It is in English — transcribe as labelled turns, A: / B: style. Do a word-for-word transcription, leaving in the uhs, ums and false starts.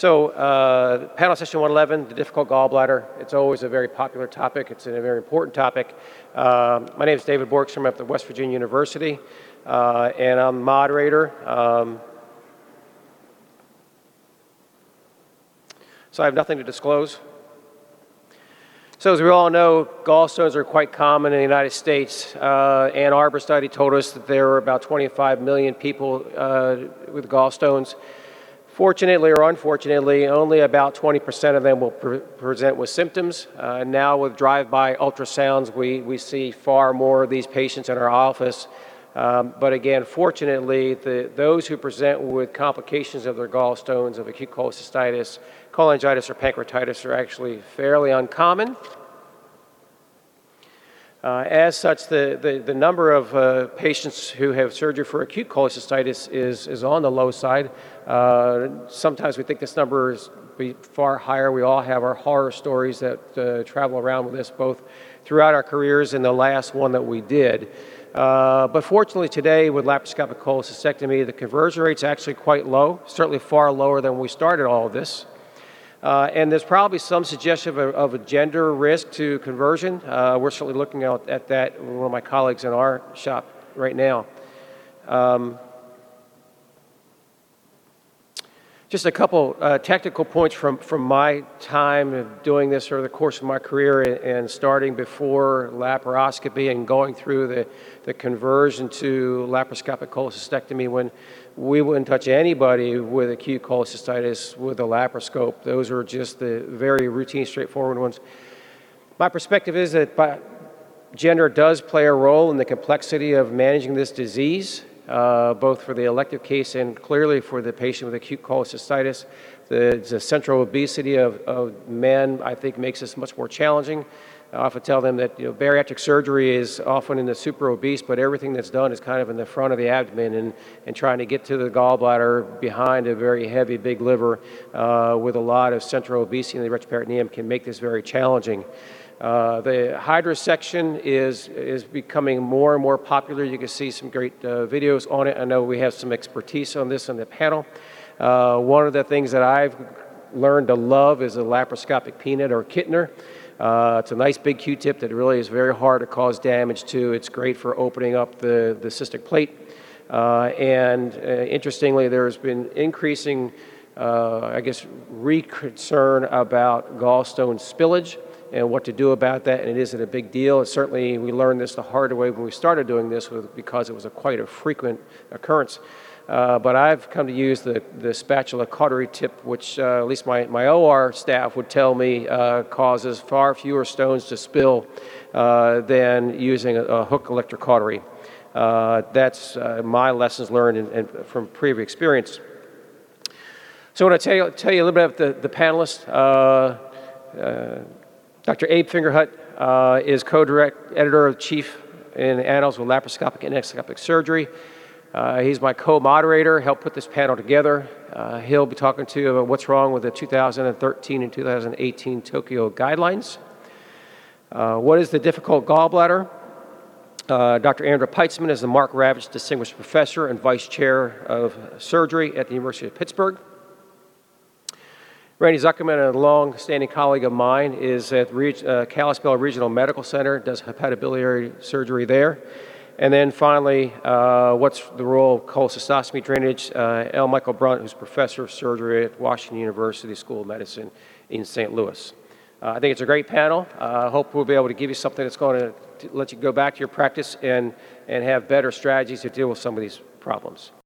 A: So uh, panel session one eleven, the difficult gallbladder. It's always a very popular topic. It's a very important topic. Uh, my name is David Borgstrom. I'm at the West Virginia University, uh, and I'm the moderator. Um, so I have nothing to disclose. So as we all know, gallstones are quite common in the United States. Uh, Ann Arbor study told us that there are about twenty-five million people uh, with gallstones. Fortunately or unfortunately, only about twenty percent of them will pre present with symptoms. Uh, now with drive-by ultrasounds, we, we see far more of these patients in our office. Um, but again, fortunately, the, those who present with complications of their gallstones, of acute cholecystitis, cholangitis, or pancreatitis are actually fairly uncommon. Uh, as such, the, the, the number of uh, patients who have surgery for acute cholecystitis is, is on the low side. Uh, sometimes we think this number is be far higher. We all have our horror stories that uh, travel around with us both throughout our careers and the last one that we did. Uh, but fortunately today with laparoscopic cholecystectomy, the conversion rate's actually quite low, certainly far lower than when we started all of this. Uh, and there's probably some suggestion of a, of a gender risk to conversion. Uh, we're certainly looking at, at that with one of my colleagues in our shop right now. Um, just a couple uh, technical points from, from my time of doing this over the course of my career, and, and starting before laparoscopy and going through the, the conversion to laparoscopic cholecystectomy. When we wouldn't touch anybody with acute cholecystitis with a laparoscope. Those are just the very routine, straightforward ones. My perspective is that by, gender does play a role in the complexity of managing this disease, uh, both for the elective case and clearly for the patient with acute cholecystitis. The, the central obesity of, of men, I think, makes this much more challenging. I often tell them that you know, bariatric surgery is often in the super obese, but everything that's done is kind of in the front of the abdomen, and, and trying to get to the gallbladder behind a very heavy, big liver uh, with a lot of central obesity in the retroperitoneum can make this very challenging. Uh, the hydrosection is, is becoming more and more popular. You can see some great uh, videos on it. I know we have some expertise on this on the panel. Uh, one of the things that I've learned to love is a laparoscopic peanut or Kittner. Uh, it's a nice big Q-tip that really is very hard to cause damage to. It's great for opening up the, the cystic plate. Uh, and uh, interestingly, there's been increasing, uh, I guess, re-concern about gallstone spillage and what to do about that, and it isn't a big deal. It's certainly, we learned this the hard way when we started doing this with, because it was a quite a frequent occurrence. Uh, but I've come to use the, the spatula cautery tip, which uh, at least my, my O R staff would tell me uh, causes far fewer stones to spill uh, than using a, a hook electrocautery. Uh, that's uh, my lessons learned in, in, from previous experience. So I want to tell you, tell you a little bit about the, the panelists. Uh, uh, Doctor Abe Fingerhut uh, is co-direct editor-in-chief in Annals with Laparoscopic and Endoscopic Surgery. Uh, he's my co-moderator, helped put this panel together. Uh, he'll be talking to you about what's wrong with the two thousand thirteen and two thousand eighteen Tokyo guidelines. Uh, what is the difficult gallbladder? Uh, Doctor Andrew Peitzman is the Mark Ravitch Distinguished Professor and Vice Chair of Surgery at the University of Pittsburgh. Randy Zuckerman, a long-standing colleague of mine, is at Reg uh, Kalispell Regional Medical Center, does hepatobiliary surgery there. And then finally, uh, what's the role of cholecystostomy drainage? Uh, L. Michael Brunt, who's professor of surgery at Washington University School of Medicine in Saint Louis. Uh, I think it's a great panel. I uh, hope we'll be able to give you something that's going to let you go back to your practice and, and have better strategies to deal with some of these problems.